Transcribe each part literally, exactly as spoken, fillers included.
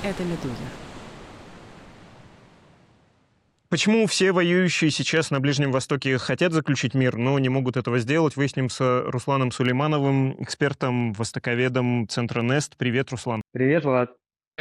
это «Медуза». Почему все воюющие сейчас на Ближнем Востоке хотят заключить мир, но не могут этого сделать? Выясним с Русланом Сулеймановым, экспертом, востоковедом Центра Нест. Привет, Руслан. Привет, Влад.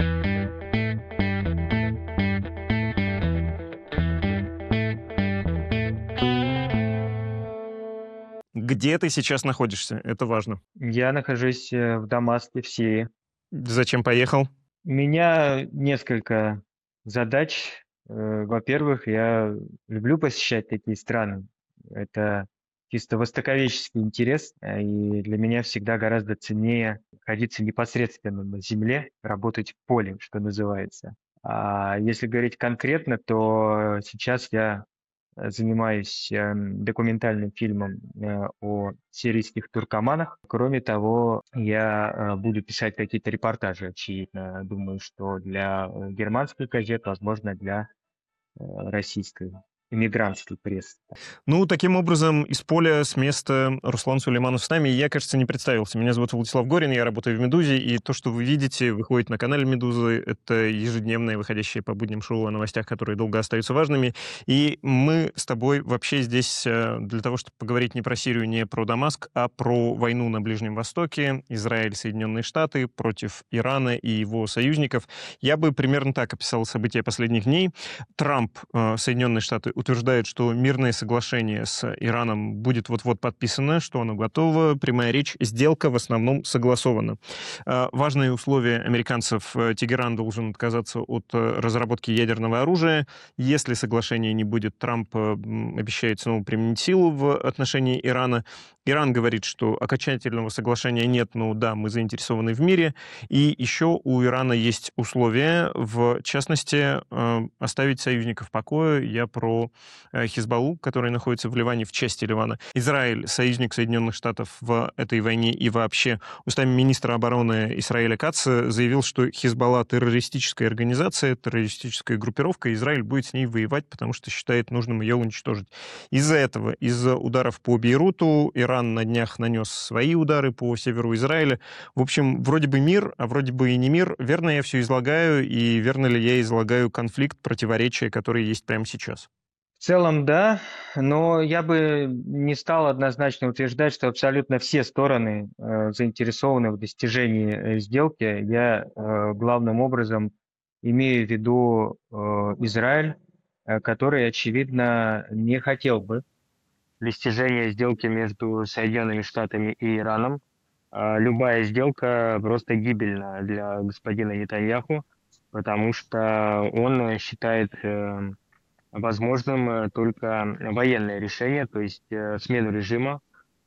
Где ты сейчас находишься? Это важно. Я нахожусь э, в Дамаске, в Сирии. Зачем поехал? У меня несколько задач. Э, Во-первых, я люблю посещать такие страны. Это чисто востоковеческий интерес, э, и для меня всегда гораздо ценнее находиться непосредственно на земле, работать в поле, что называется. А если говорить конкретно, то сейчас я э, занимаюсь э, документальным фильмом э, о сирийских туркоманах. Кроме того, я э, буду писать какие-то репортажи, очевидно. Думаю, что для э, германских газет, возможно, для э, российской иммигрантской прессы. Ну, таким образом, из поля, с места Руслан Сулейманов с нами. Я, кажется, не представился. Меня зовут Владислав Горин, я работаю в «Медузе», и то, что вы видите, выходит на канале «Медузы». Это ежедневное, выходящее по будням шоу о новостях, которые долго остаются важными. И мы с тобой вообще здесь э, для того, чтобы поговорить не про Сирию, не про Дамаск, а про войну на Ближнем Востоке, Израиль, Соединенные Штаты против Ирана и его союзников. Я бы примерно так описал события последних дней. Трамп, э, Соединенные Штаты, утверждает, что мирное соглашение с Ираном будет вот-вот подписано, что оно готово. Прямая речь, сделка в основном согласована. Важные условия американцев: Тегеран должен отказаться от разработки ядерного оружия. Если соглашения не будет, Трамп обещает снова применить силу в отношении Ирана. Иран говорит, что окончательного соглашения нет, но да, мы заинтересованы в мире. И еще у Ирана есть условия, в частности, оставить союзников в покое. Я про Хизбаллу, который находится в Ливане, в части Ливана. Израиль, союзник Соединенных Штатов в этой войне, и вообще устами министра обороны Исраэля Каца заявил, что Хизбалла — террористическая организация, террористическая группировка, и Израиль будет с ней воевать, потому что считает нужным ее уничтожить. Из-за этого, из-за ударов по Бейруту, Иран на днях нанес свои удары по северу Израиля. В общем, вроде бы мир, а вроде бы и не мир. Верно я все излагаю, и верно ли я излагаю конфликт, противоречия, которые есть прямо сейчас? В целом, да, но я бы не стал однозначно утверждать, что абсолютно все стороны э, заинтересованы в достижении э, сделки. Я э, главным образом имею в виду э, Израиль, э, который, очевидно, не хотел бы достижения сделки между Соединенными Штатами и Ираном. Э, любая сделка просто гибельна для господина Нетаньяху, потому что он считает э, возможным э, только военное решение, то есть э, смену режима,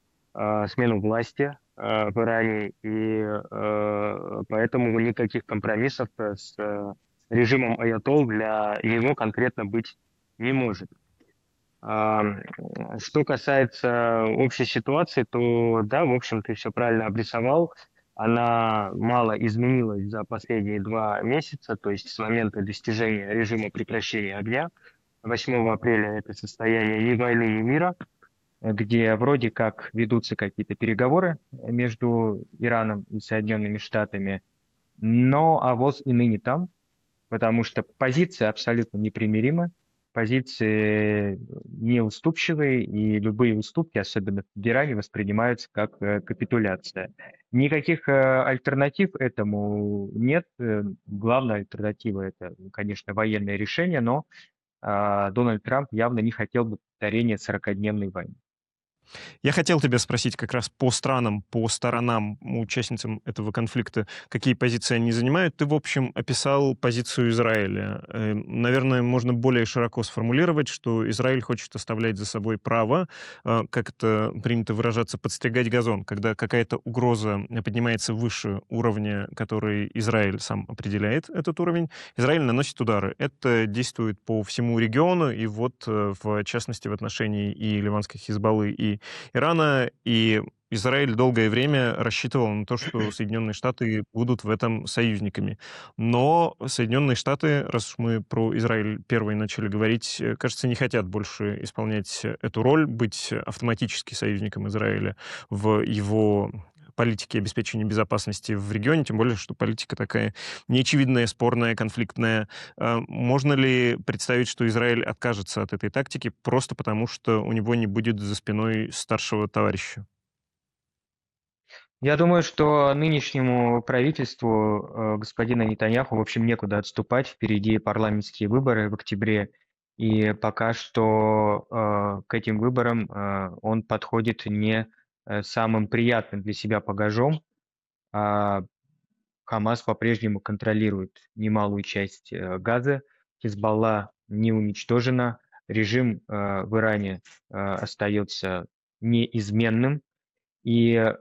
э, смену власти э, в Иране, и э, поэтому никаких компромиссов э, с э, режимом аятолл для него конкретно быть не может. А, Что касается общей ситуации, то да, в общем, ты все правильно обрисовал. Она мало изменилась за последние два месяца, то есть с момента достижения режима прекращения огня. восьмого апреля это состояние ни войны, ни мира, где вроде как ведутся какие-то переговоры между Ираном и Соединенными Штатами, но авось и ныне там, потому что позиции абсолютно непримиримы, позиции неуступчивые, и любые уступки, особенно в Иране, воспринимаются как э, капитуляция. Никаких э, альтернатив этому нет. Э, Главная альтернатива — это, конечно, военное решение, но а, Дональд Трамп явно не хотел бы повторения сорокадневной войны. Я хотел тебя спросить как раз по странам, по сторонам, участницам этого конфликта, какие позиции они занимают. Ты, в общем, описал позицию Израиля. Э, Наверное, можно более широко сформулировать, что Израиль хочет оставлять за собой право, э, как это принято выражаться, подстригать газон, когда какая-то угроза поднимается выше уровня, который Израиль сам определяет, этот уровень, Израиль наносит удары. Это действует по всему региону, и вот, э, в частности, в отношении и ливанской Хизбаллы, и Ирана, и Израиль долгое время рассчитывал на то, что Соединенные Штаты будут в этом союзниками. Но Соединенные Штаты, раз уж мы про Израиль первые начали говорить, кажется, не хотят больше исполнять эту роль, быть автоматически союзником Израиля в его политики обеспечения безопасности в регионе, тем более, что политика такая неочевидная, спорная, конфликтная. Э, Можно ли представить, что Израиль откажется от этой тактики просто потому, что у него не будет за спиной старшего товарища? Я думаю, что нынешнему правительству э, господина Нетаньяху, в общем, некуда отступать. Впереди парламентские выборы в октябре. И пока что э, к этим выборам э, он подходит не э, самым приятным для себя багажом. А Хамас по-прежнему контролирует немалую часть э, Газы. Хизбалла не уничтожена. Режим э, в Иране э, остается неизменным. И э,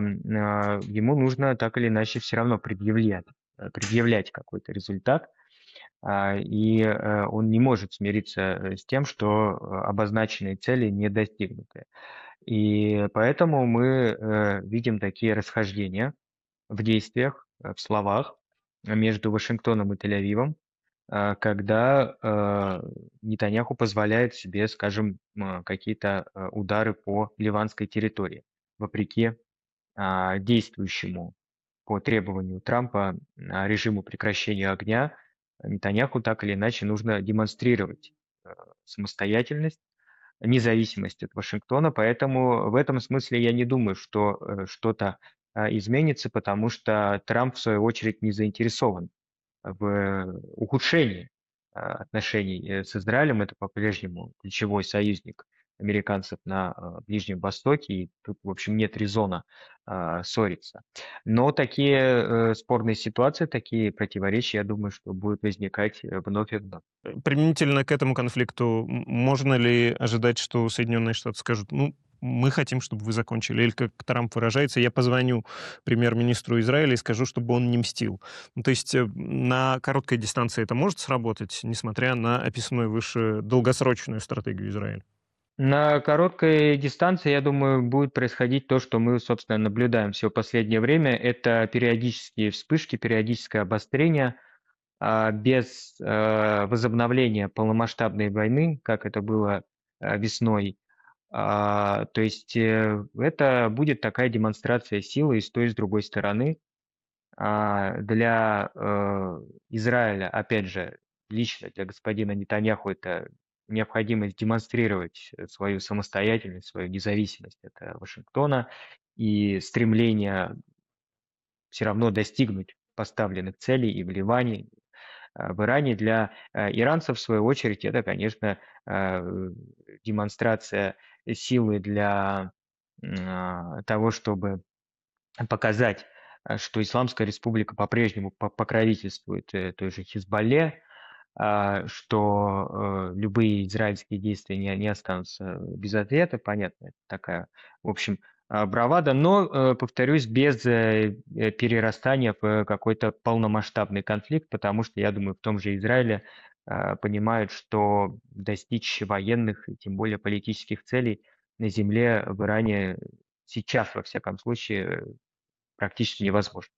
а, ему нужно так или иначе все равно предъявлять, э, предъявлять какой-то результат, а, и э, он не может смириться э, с тем, что э, обозначенные цели не достигнуты. И поэтому мы э, видим такие расхождения в действиях, э, в словах между Вашингтоном и Тель-Авивом, а, когда э, Нетаньяху позволяет себе, скажем, м, какие-то э, удары по ливанской территории, вопреки а, действующему по требованию Трампа а, режиму прекращения огня, Нетаньяху так или иначе нужно демонстрировать э, самостоятельность, независимость от Вашингтона, поэтому в этом смысле я не думаю, что э, что-то а, изменится, потому что Трамп, в свою очередь, не заинтересован в ухудшении а, отношений э, с Израилем. Это по-прежнему ключевой союзник американцев на а, Ближнем Востоке, и тут, в общем, нет резона а, ссориться. Но такие э, спорные ситуации, такие противоречия, я думаю, что будут возникать э, вновь и вновь. Э, Применительно к этому конфликту, м, можно ли ожидать, что Соединенные Штаты скажут, ну, мы хотим, чтобы вы закончили, или как Трамп выражается, я позвоню премьер-министру Израиля и скажу, чтобы он не мстил. Ну, то есть э, на короткой дистанции это может сработать, несмотря на описанную выше долгосрочную стратегию Израиля? На короткой дистанции, я думаю, будет происходить то, что мы, собственно, наблюдаем все последнее время. Это периодические вспышки, периодическое обострение, а, без э, возобновления полномасштабной войны, как это было э, весной. А, То есть э, это будет такая демонстрация силы и с той, и с другой стороны. А, Для э, Израиля, опять же, лично для господина Нетаньяху это необходимость демонстрировать э, свою самостоятельность, свою независимость от э, Вашингтона и стремление все равно достигнуть поставленных целей и в Ливане, а, в Иране. Для э, иранцев, в свою очередь, это, конечно, э, демонстрация силы для м, а, того, чтобы показать, э, что Исламская Республика по-прежнему по- покровительствует э, той же Хизбалле, а, что э, любые израильские действия не, не останутся без ответа. Понятно, это такая, в общем, а, бравада, но, э, повторюсь, без э, э, перерастания в какой-то полномасштабный конфликт, потому что, я думаю, в том же Израиле а, понимают, что достичь военных и тем более политических целей на земле в Иране сейчас, во всяком случае, практически невозможно.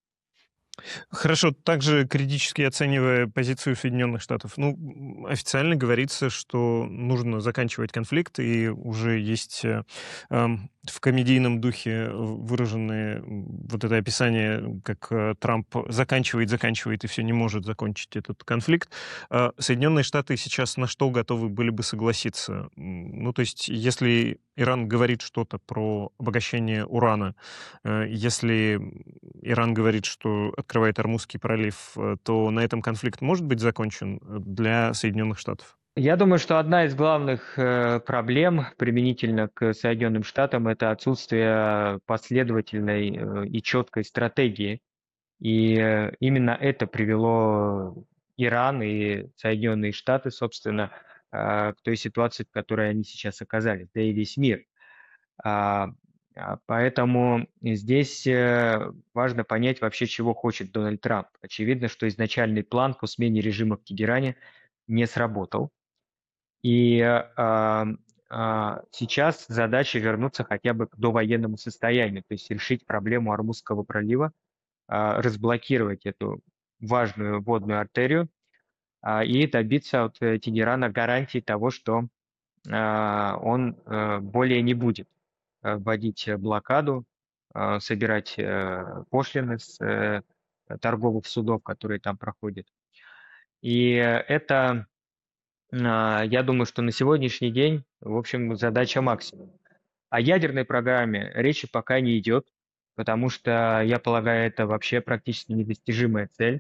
Хорошо, также критически оценивая позицию Соединенных Штатов, ну, м, официально говорится, что нужно заканчивать конфликт, и уже есть э, эм, в комедийном духе выраженные м, вот это описание, как э, Трамп заканчивает, заканчивает и все не может закончить этот конфликт. Э, Соединенные Штаты сейчас на что готовы были бы согласиться? М, Ну, то есть, если Иран говорит что-то про обогащение урана, Э, Если Иран говорит, что открывает Ормузский пролив, э, то на этом конфликт может быть закончен э, для Соединенных Штатов? Я думаю, что одна из главных э, проблем применительно к Соединенным Штатам – это отсутствие последовательной э, и четкой стратегии. И э, именно это привело Иран и Соединенные Штаты, собственно, э, к той ситуации, в которой они сейчас оказались, да и весь мир. А, а, Поэтому здесь э, важно понять вообще, чего хочет Дональд Трамп. Очевидно, что изначальный план по смене режима в Тегеране не сработал. И а, а, сейчас задача вернуться хотя бы к довоенному состоянию, то есть решить проблему Ормузского пролива, а, разблокировать эту важную водную артерию а, и добиться от э, Тегерана гарантии того, что а, он э, более не будет э, вводить э, блокаду а, собирать э, пошлины с э, торговых судов, которые там проходят. И это, а, я думаю, что на сегодняшний день, в общем, задача максимум. О ядерной программе речи пока не идет, потому что, я полагаю, это вообще практически недостижимая цель.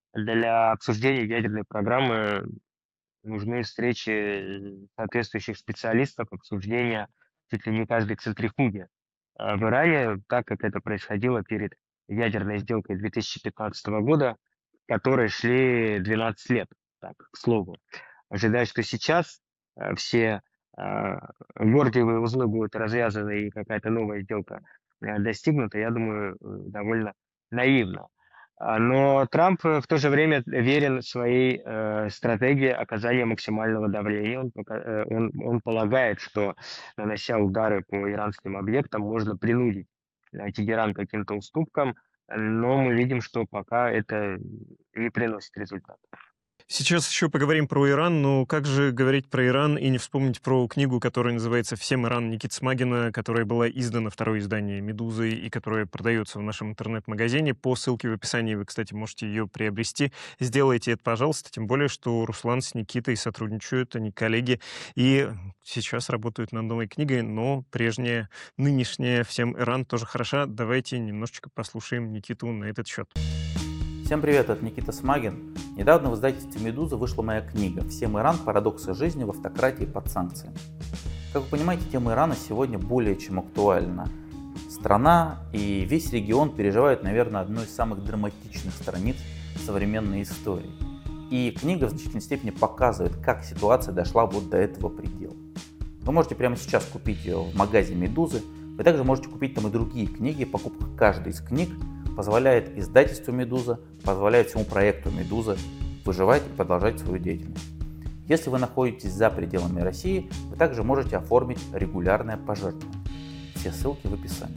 Для обсуждения ядерной программы нужны встречи э, соответствующих специалистов, обсуждения чуть ли не каждой центрифуги. А в Иране, так как это происходило перед ядерной сделкой две тысячи пятнадцатого года, которые шли двенадцать лет, так, к слову. Ожидаю, что сейчас э, все э, гордиевые узлы будут развязаны и какая-то новая сделка э, достигнута, я думаю, э, довольно наивно. А, Но Трамп э, в то же время верен своей э, стратегии оказания максимального давления. Он, пока- э, он, он полагает, что, нанося удары по иранским объектам, можно принудить э, Тегеран к каким-то уступкам, но мы видим, что пока это не приносит результата. Сейчас еще поговорим про Иран, но как же говорить про Иран и не вспомнить про книгу, которая называется «Всем Иран» Никиты Смагина, которая была издана, второе издание «Медузы», и которая продается в нашем интернет-магазине. По ссылке в описании вы, кстати, можете ее приобрести. Сделайте это, пожалуйста, тем более, что Руслан с Никитой сотрудничают, они коллеги, и сейчас работают над новой книгой, но прежняя, нынешняя «Всем Иран» тоже хороша. Давайте немножечко послушаем Никиту на этот счет. Всем привет, это Никита Смагин. Недавно в издательстве «Медуза» вышла моя книга «Всем Иран. Парадоксы жизни в автократии под санкциями». Как вы понимаете, тема Ирана сегодня более чем актуальна. Страна и весь регион переживают, наверное, одну из самых драматичных страниц современной истории. И книга в значительной степени показывает, как ситуация дошла вот до этого предела. Вы можете прямо сейчас купить ее в магазине «Медузы». Вы также можете купить там и другие книги. Покупка каждой из книг позволяет издательству «Медуза», позволяет всему проекту «Медуза» выживать и продолжать свою деятельность. Если вы находитесь за пределами России, вы также можете оформить регулярное пожертвование. Все ссылки в описании.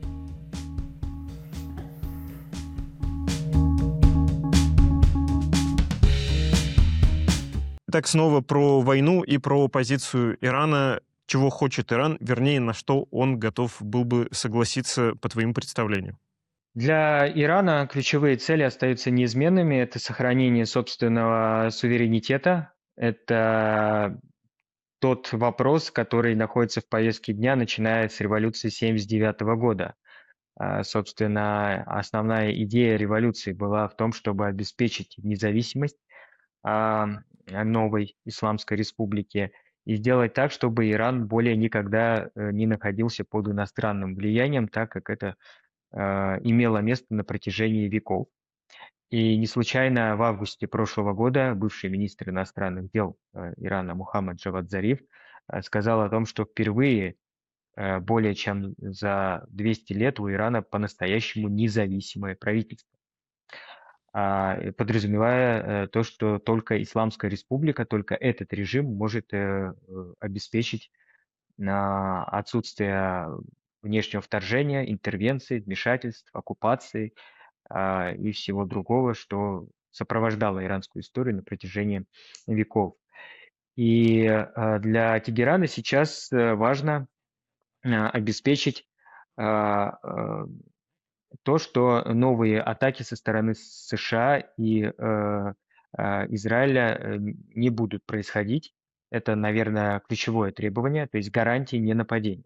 Так, снова про войну и про позицию Ирана. Чего хочет Иран, вернее, на что он готов был бы согласиться по твоему представлению? Для Ирана ключевые цели остаются неизменными. Это сохранение собственного суверенитета. Это тот вопрос, который находится в повестке дня, начиная с революции тысяча девятьсот семьдесят девятого года. А, Собственно, основная идея революции была в том, чтобы обеспечить независимость а, новой Исламской Республики и сделать так, чтобы Иран более никогда э, не находился под иностранным влиянием, так как это а, имело место на протяжении веков. И не случайно в августе прошлого года бывший министр иностранных дел э, Ирана Мухаммад Джавад Зариф э, сказал о том, что впервые э, более чем за двести лет у Ирана по-настоящему независимое правительство, а, и подразумевая э, то, что только Исламская Республика, только этот режим может э, э, обеспечить на отсутствие внешнего вторжения, интервенции, вмешательств, оккупации а, и всего другого, что сопровождало иранскую историю на протяжении веков. И а, для Тегерана сейчас э, важно а, обеспечить а, а, то, что новые атаки со стороны США и э, а, Израиля э, не будут происходить. Это, наверное, ключевое требование, то есть гарантии ненападения.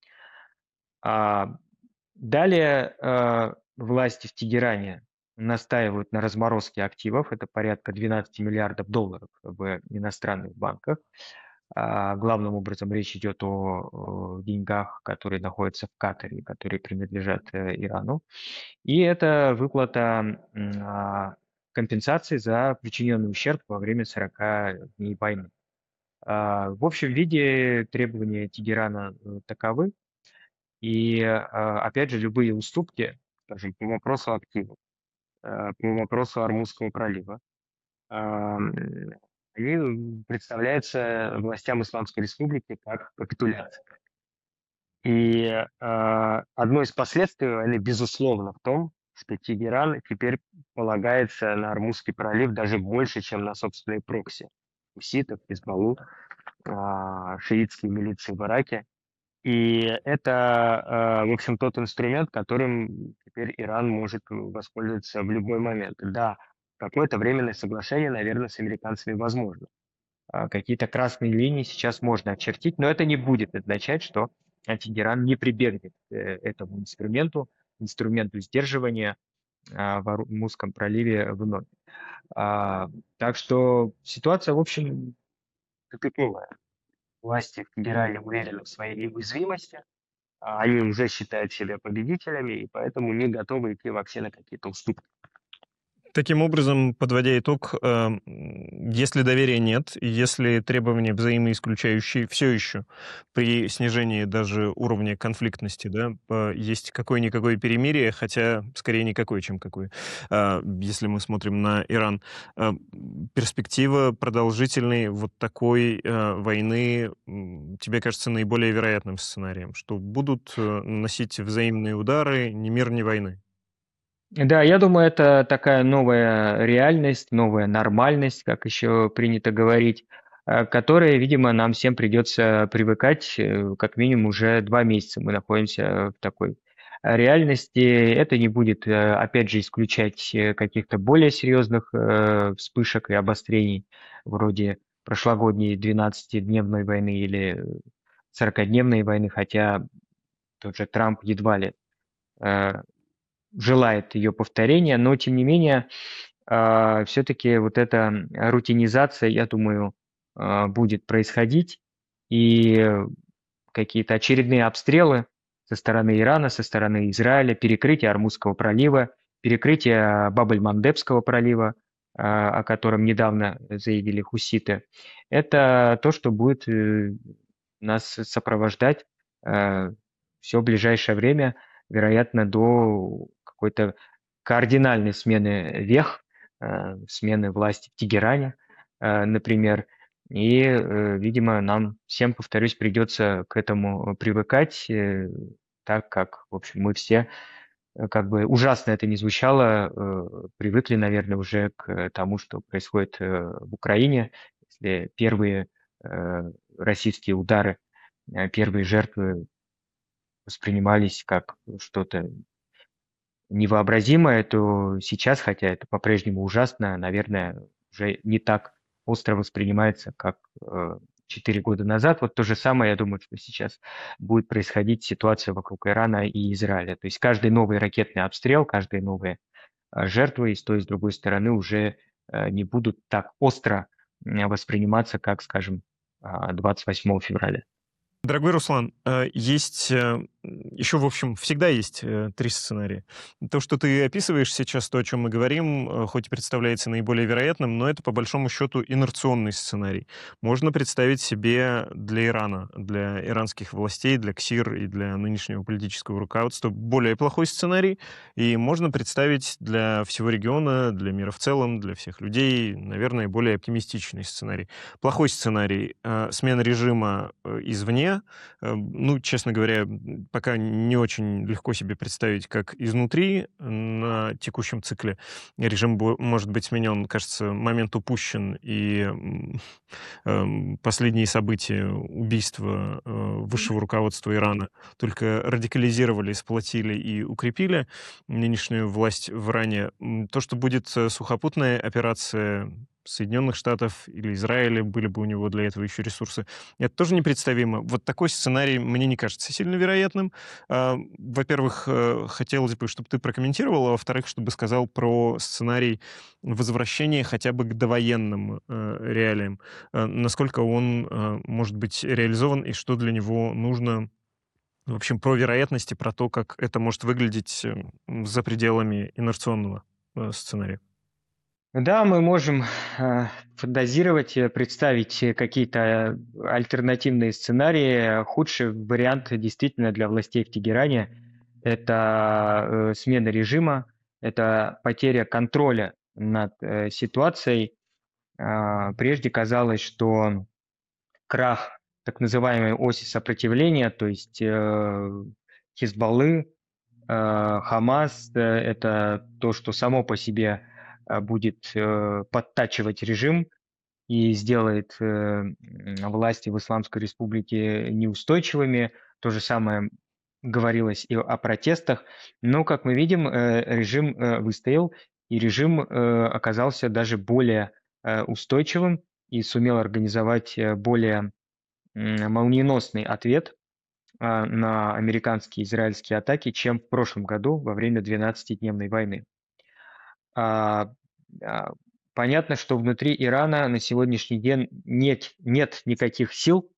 А далее э, власти в Тегеране настаивают на разморозке активов, это порядка двенадцать миллиардов долларов в иностранных банках. А, главным образом речь идет о, о деньгах, которые находятся в Катаре, которые принадлежат э, Ирану. И это выплата м, а, компенсации за причиненный ущерб во время сорока дней войны. А, В общем виде требования Тегерана э, таковы. И а, опять же, любые уступки, скажем, по вопросу активов, э, по вопросу Ормузского пролива, ам, они представляются властям Исламской Республики как капитуляция. И а, одно из последствий войны, безусловно, в том, что Тегеран теперь полагается на Ормузский пролив даже больше, чем на собственные прокси. Хуситов, Хизбаллу, а, шиитские милиции в Ираке. И это, э, в общем, тот инструмент, которым теперь Иран может воспользоваться в любой момент. Да, какое-то временное соглашение, наверное, с американцами возможно. А, Какие-то красные линии сейчас можно очертить, но это не будет означать, что а, Тегеран не прибегнет к э, этому инструменту, инструменту сдерживания а, в Ормузском проливе вновь. А, Так что ситуация, в общем, тупиковая. Власти в Тегеране уверены в своей неуязвимости, а они уже считают себя победителями, и поэтому не готовы идти вообще на какие-то уступки. Таким образом, подводя итог, э, м, если доверия нет, и если требования взаимоисключающие все еще при снижении даже уровня конфликтности, да, по- есть какое-никакое перемирие, хотя скорее никакое, чем какое, а, если мы смотрим на Иран, а, м, перспектива продолжительной вот такой э, войны, м, тебе кажется наиболее вероятным сценарием, что будут э, наносить взаимные удары ни мир, ни войны? Да, я думаю, это такая новая реальность, новая нормальность, как еще принято говорить, э, к которой, видимо, нам всем придется привыкать, э, как минимум уже два месяца мы находимся в такой э, реальности. Это не будет, э, опять же, исключать э, каких-то более серьезных э, вспышек и обострений, вроде прошлогодней двенадцатидневной войны или сорокадневной войны, хотя тот же Трамп едва ли э, желает ее повторения, но тем не менее, все-таки вот эта рутинизация, я думаю, а, будет происходить, и какие-то очередные обстрелы со стороны Ирана, со стороны Израиля, перекрытие Ормузского пролива, перекрытие Баб-эль-Мандебского пролива, а, о котором недавно заявили хуситы, это то, что будет э, нас сопровождать все ближайшее время, вероятно, до какой-то кардинальной смены вех, э, смены власти в Тегеране, э, например. И, э, видимо, нам всем, повторюсь, придется к этому привыкать, э, так как, в общем, мы все, э, как бы ужасно это ни звучало, э, привыкли, наверное, уже к тому, что происходит э, в Украине. Если первые э, российские удары, э, первые жертвы воспринимались как что-то невообразимое, то сейчас, хотя это по-прежнему ужасно, наверное, уже не так остро воспринимается, как э, четыре года назад. Вот то же самое, я думаю, что сейчас будет происходить ситуация вокруг Ирана и Израиля. То есть каждый новый ракетный обстрел, каждая новая э, жертва и с той, и с другой стороны уже э, не будут так остро э, восприниматься, как, скажем, э, двадцать восьмого февраля. Дорогой Руслан, э, есть э, еще, в общем, всегда есть э, три сценария. То, что ты описываешь сейчас, то, о чем мы говорим, э, хоть и представляется наиболее вероятным, но это, по большому счету, инерционный сценарий. Можно представить себе для Ирана, для иранских властей, для КСИР и для нынешнего политического руководства более плохой сценарий, и можно представить для всего региона, для мира в целом, для всех людей, наверное, более оптимистичный сценарий. Плохой сценарий э, — смена режима э, извне. Э, Ну, честно говоря, м, пока не очень легко себе представить, как изнутри на текущем цикле режим бо- может быть сменен. Кажется, момент упущен, и м, эм, последние события, убийства э, высшего руководства Ирана только радикализировали, сплотили и укрепили нынешнюю власть в Иране. М, То, что будет э, сухопутная операция Соединенных Штатов или Израиля, были бы у него для этого еще ресурсы, это тоже непредставимо. Вот такой сценарий мне не кажется сильно вероятным. А, Во-первых, э, хотелось бы, чтобы ты прокомментировал, а во-вторых, чтобы сказал про сценарий возвращения хотя бы к довоенным э, реалиям. Э, Насколько он э, может быть реализован и что для него нужно. В общем, про вероятности, про то, как это может выглядеть э, за пределами инерционного э, сценария. Да, мы можем э, фантазировать, э, представить э, какие-то э, альтернативные сценарии. Худший вариант действительно для властей в Тегеране — это э, смена режима, это потеря контроля над э, ситуацией. А, Прежде казалось, что крах так называемой оси сопротивления, то есть э, Хизбаллы, Э, Хамас — э, это то, что само по себе э, будет э, подтачивать режим и сделает э, м, власти в Исламской Республике неустойчивыми. То же самое говорилось и о протестах. Но, как мы видим, э, режим э, выстоял, и режим э, оказался даже более э, устойчивым и сумел организовать э, более м, молниеносный ответ а, на американские и израильские атаки, чем в прошлом году во время двенадцатидневной войны. А, а, Понятно, что внутри Ирана на сегодняшний день нет, нет никаких сил,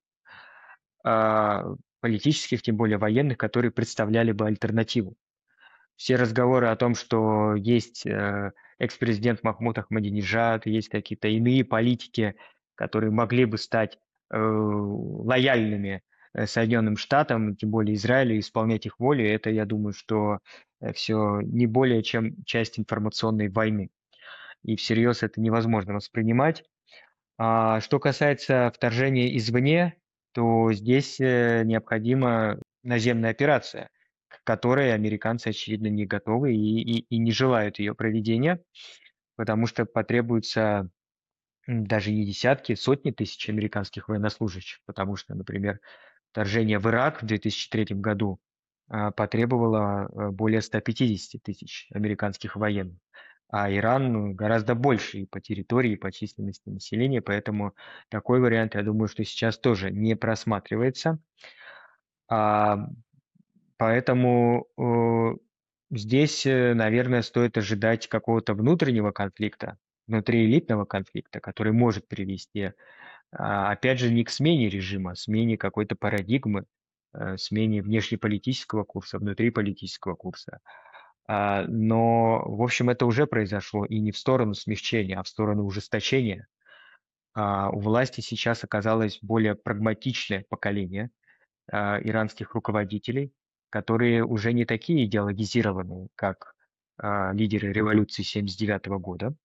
а, политических, тем более военных, которые представляли бы альтернативу. Все разговоры о том, что есть э, экс-президент Махмуд Ахмадинежад, есть какие-то иные политики, которые могли бы стать э, лояльными э, Соединенным Штатам, тем более Израилю, и исполнять их волю, это, я думаю, что все не более чем часть информационной войны. И всерьез это невозможно воспринимать. А что касается вторжения извне, то здесь э, необходима наземная операция, к которой американцы, очевидно, не готовы и, и, и не желают ее проведения, потому что потребуется м, даже не десятки, сотни тысяч американских военнослужащих, потому что, например, вторжение в Ирак в две тысячи третьем году а, потребовало а, более ста пятидесяти тысяч американских военных. А Иран ну, гораздо больше и по территории, и по численности населения, поэтому такой вариант, я думаю, что сейчас тоже не просматривается. А, Поэтому э, здесь, э, наверное, стоит ожидать какого-то внутреннего конфликта, внутриэлитного конфликта, который может привести, а, опять же, не к смене режима, а смене какой-то парадигмы, э, смене внешнеполитического курса, внутриполитического курса. А, Но, в общем, это уже произошло и не в сторону смягчения, а в сторону ужесточения. А, У власти сейчас оказалось более прагматичное поколение а, иранских руководителей, которые уже не такие идеологизированные, как а, лидеры революции тысяча девятьсот семьдесят девятого года.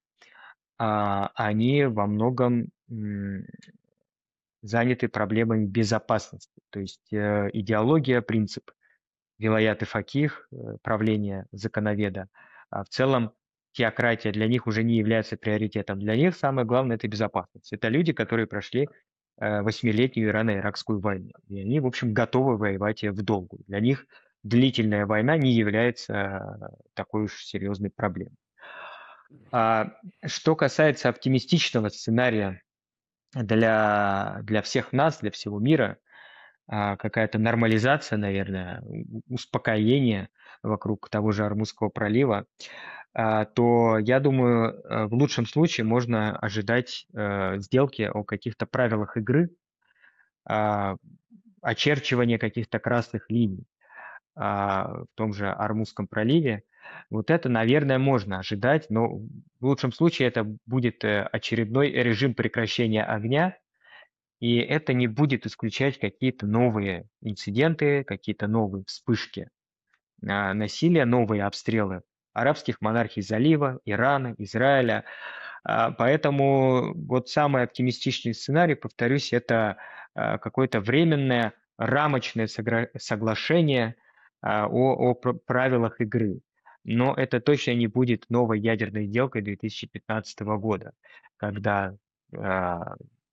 А Они во многом м, заняты проблемами безопасности, то есть э, идеология, принцип вилаят и факих, э, правление законоведа. А в целом теократия для них уже не является приоритетом. Для них самое главное – это безопасность. Это люди, которые прошли э, восьмилетнюю ирано-иракскую войну. И они, в общем, готовы воевать в долгую. Для них длительная война не является э, такой уж серьезной проблемой. А что касается оптимистичного сценария для, для всех нас, для всего мира, а, какая-то нормализация, наверное, у- успокоение вокруг того же Ормузского пролива, а, то, я думаю, э, в лучшем случае можно ожидать э, сделки о каких-то правилах игры, а, очерчивания каких-то красных линий а, в том же Ормузском проливе. Вот это, наверное, можно ожидать, но в лучшем случае это будет э, очередной режим прекращения огня, и это не будет исключать какие-то новые инциденты, какие-то новые вспышки а, насилия, новые обстрелы арабских монархий залива, Ирана, Израиля. А, Поэтому вот самый оптимистичный сценарий, повторюсь, это а, какое-то временное рамочное согра- соглашение а, о, о пр- правилах игры. Но это точно не будет новой ядерной сделкой две тысячи пятнадцатого года, когда а,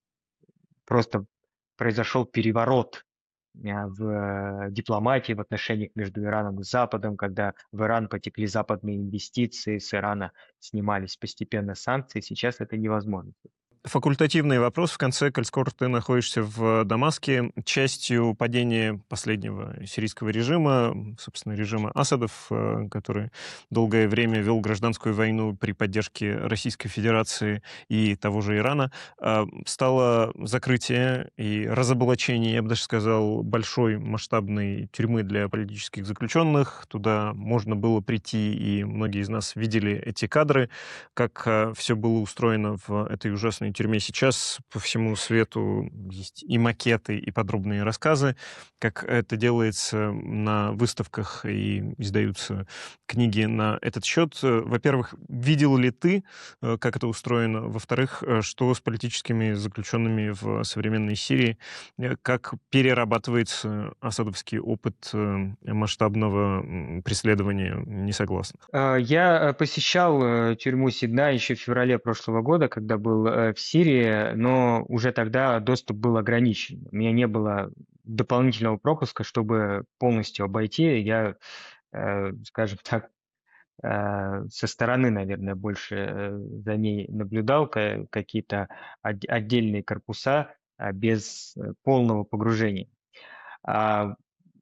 просто произошел переворот а, в э, дипломатии, в отношениях между Ираном и Западом, когда в Иран потекли западные инвестиции, с Ирана снимались постепенно санкции. Сейчас это невозможно. Факультативный вопрос в конце. Коль скоро ты находишься в Дамаске, частью падения последнего сирийского режима, собственно, режима Асадов, э, который долгое время вел гражданскую войну при поддержке Российской Федерации и того же Ирана, э, стало закрытие и разоблачение, я бы даже сказал, большой масштабной тюрьмы для политических заключенных. Туда можно было прийти, и многие из нас видели эти кадры, как все было устроено в этой ужасной тюрьме. Сейчас по всему свету есть и макеты, и подробные рассказы, как это делается на выставках, и издаются книги на этот счет. Во-первых, видел ли ты, э, как это устроено? Во-вторых, э, что с политическими заключенными в современной Сирии? Э, Как перерабатывается асадовский опыт э, масштабного м, преследования несогласных? А, Я э, посещал э, тюрьму Сидна еще в феврале прошлого года, когда был э, в Сирии, но уже тогда доступ был ограничен. У меня не было дополнительного пропуска, чтобы полностью обойти. Я, э, скажем так, э, со стороны, наверное, больше э, за ней наблюдал ка- какие-то от- отдельные корпуса а, без э, полного погружения. А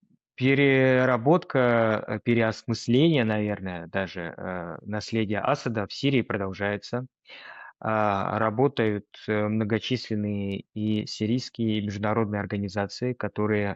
переработка, э, переосмысление, наверное, даже э, наследия Асада в Сирии продолжается. А, Работают э, многочисленные и сирийские, и международные организации, которые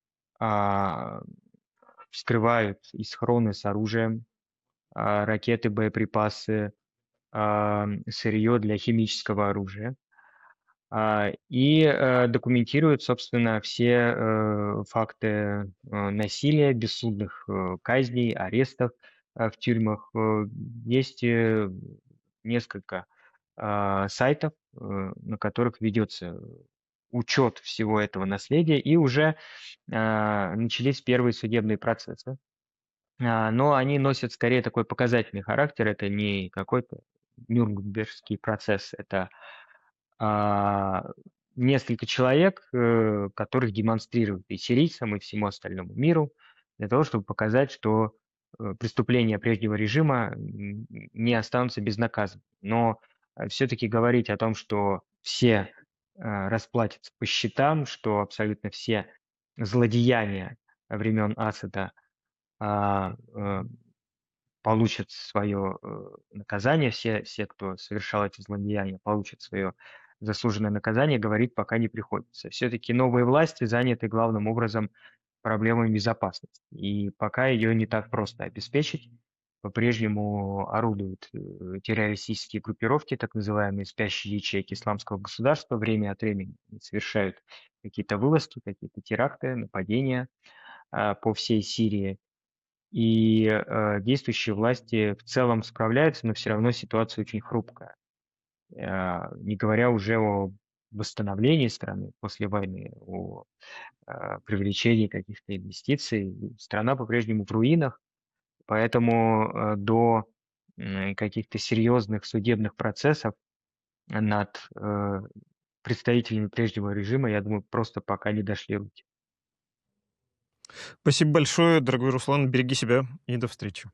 а, вскрывают и схроны с оружием, а, ракеты, боеприпасы, а, сырье для химического оружия. А, И э, документируют, собственно, все э, факты э, насилия, бессудных э, казней, арестов э, в тюрьмах. Э, Есть э, несколько а, сайтов, э, на которых ведется учет всего этого наследия, и уже а, начались первые судебные процессы. А, Но они носят скорее такой показательный характер. Это не какой-то Нюрнбергский процесс, это а, несколько человек, э, которых демонстрируют и сирийцам, и всему остальному миру, для того, чтобы показать, что э, преступления прежнего режима м, не останутся безнаказанными. Но все-таки говорить о том, что все э, расплатятся по счетам, что абсолютно все злодеяния времен Асада а, э, получат свое э, наказание, все, все, кто совершал эти злодеяния, получат свое заслуженное наказание, говорит, пока не приходится. Все-таки новые власти заняты главным образом проблемой безопасности, и пока ее не так просто обеспечить. По-прежнему орудуют э, террористические группировки, так называемые спящие ячейки исламского государства, время от времени совершают какие-то вылазки, какие-то теракты, нападения а, по всей Сирии. И э, действующие власти в целом справляются, но все равно ситуация очень хрупкая. Э, не говоря уже о восстановлении страны после войны, о э, привлечении каких-то инвестиций. Страна по-прежнему в руинах, поэтому э, до м, каких-то серьезных судебных процессов над э, представителями прежнего режима, я думаю, просто пока не дошли руки. Спасибо большое, дорогой Руслан. Береги себя и до встречи.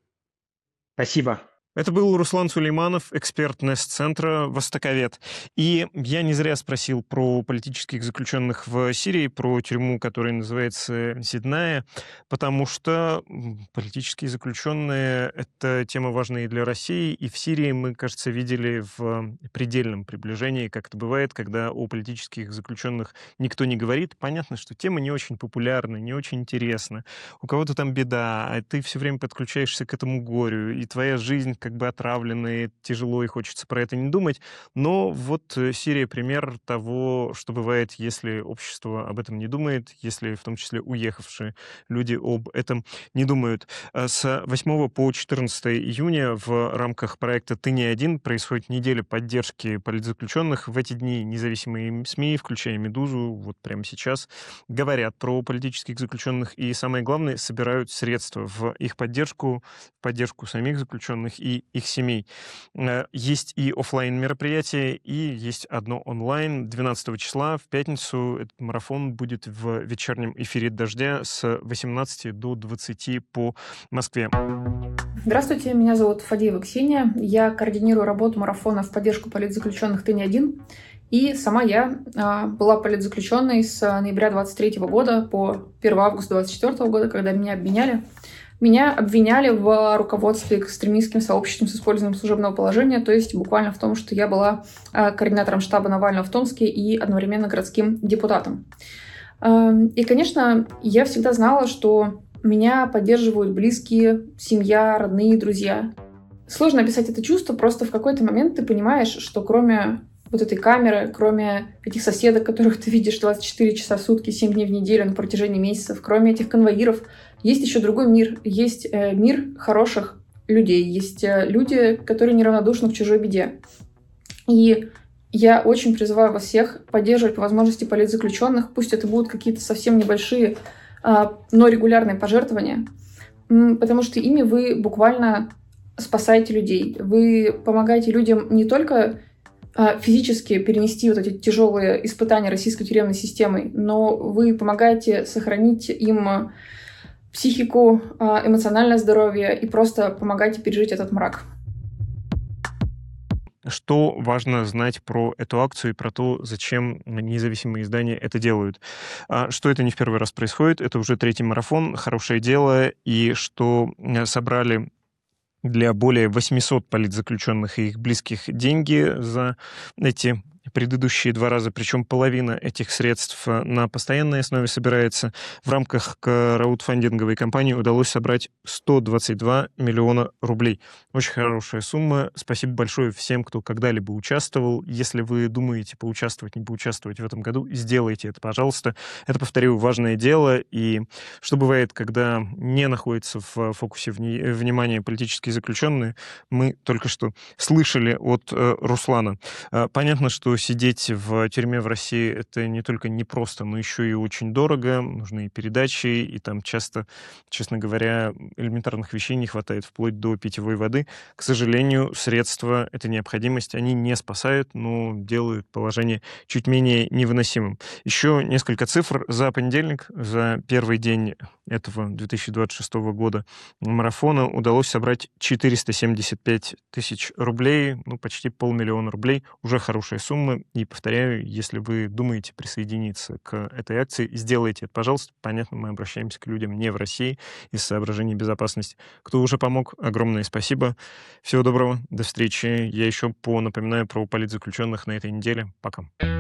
Спасибо. Это был Руслан Сулейманов, эксперт Нест-центра «Востоковед». И я не зря спросил про политических заключенных в Сирии, про тюрьму, которая называется Сидная, потому что м, политические заключенные — это тема важная и для России, и в Сирии мы, кажется, видели в предельном приближении, как это бывает, когда о политических заключенных никто не говорит. Понятно, что тема не очень популярна, не очень интересна. У кого-то там беда, а ты все время подключаешься к этому горю, и твоя жизнь как бы отравлена, и тяжело, и хочется про это не думать. Но вот э, Сирия — пример того, что бывает, если общество об этом не думает, если в том числе уехавшие люди об этом не думают. Э, С восьмого по четырнадцатое июня в рамках проекта «Ты не один» происходит неделя поддержки политзаключенных. В эти дни независимые СМИ, включая «Медузу», вот прямо сейчас, говорят про политических заключенных и, самое главное, собирают средства в их поддержку, в поддержку самих заключенных и их семей. Э, Есть и оффлайн мероприятия, и есть одно онлайн. двенадцатого числа в пятницу этот марафон будет в вечернем эфире «Дождя» с восемнадцати до двадцати по Москве. Здравствуйте, меня зовут Фадеева Ксения. Я координирую работу марафона в поддержку политзаключенных «Ты не один». И сама я а, была политзаключенной с ноября двадцать третьего года по первого августа двадцать четвёртого года, когда меня обвиняли. Меня обвиняли в руководстве экстремистским сообществом с использованием служебного положения, то есть буквально в том, что я была а, координатором штаба Навального в Томске и одновременно городским депутатом. А, и, конечно, я всегда знала, что меня поддерживают близкие, семья, родные, друзья. Сложно описать это чувство, просто в какой-то момент ты понимаешь, что кроме вот этой камеры, кроме этих соседок, которых ты видишь двадцать четыре часа в сутки, семь дней в неделю на протяжении месяцев, кроме этих конвоиров, есть еще другой мир. Есть э, мир хороших людей, есть э, люди, которые неравнодушны к чужой беде. И я очень призываю вас всех поддерживать по возможности политзаключенных, пусть это будут какие-то совсем небольшие, э, но регулярные пожертвования, м, потому что ими вы буквально спасаете людей. Вы помогаете людям не только физически перенести вот эти тяжелые испытания российской тюремной системой, но вы помогаете сохранить им психику, эмоциональное здоровье и просто помогаете пережить этот мрак. Что важно знать про эту акцию и про то, зачем независимые издания это делают? Что это не в первый раз происходит, это уже третий марафон, хорошее дело, и что собрали для более восьмисот политзаключенных и их близких деньги за эти предыдущие два раза, причем половина этих средств на постоянной основе собирается. В рамках краудфандинговой кампании удалось собрать сто двадцать два миллиона рублей. Очень хорошая сумма. Спасибо большое всем, кто когда-либо участвовал. Если вы думаете поучаствовать, не поучаствовать в этом году, сделайте это, пожалуйста. Это, повторю, важное дело. И что бывает, когда не находятся в фокусе вни- внимания политические заключенные, мы только что слышали от э, Руслана. Э, понятно, что сидеть в тюрьме в России — это не только непросто, но еще и очень дорого. Нужны и передачи, и там часто, честно говоря, элементарных вещей не хватает, вплоть до питьевой воды. К сожалению, средства — это необходимость. Они не спасают, но делают положение чуть менее невыносимым. Еще несколько цифр. За понедельник, за первый день этого две тысячи двадцать шестого года марафона удалось собрать четыреста семьдесят пять тысяч рублей, ну, почти полмиллиона рублей. Уже хорошая сумма. И, повторяю, если вы думаете присоединиться к этой акции, сделайте это, пожалуйста. Понятно, мы обращаемся к людям не в России из соображений безопасности. Кто уже помог, огромное спасибо. Всего доброго, до встречи. Я еще понапоминаю про политзаключенных на этой неделе. Пока.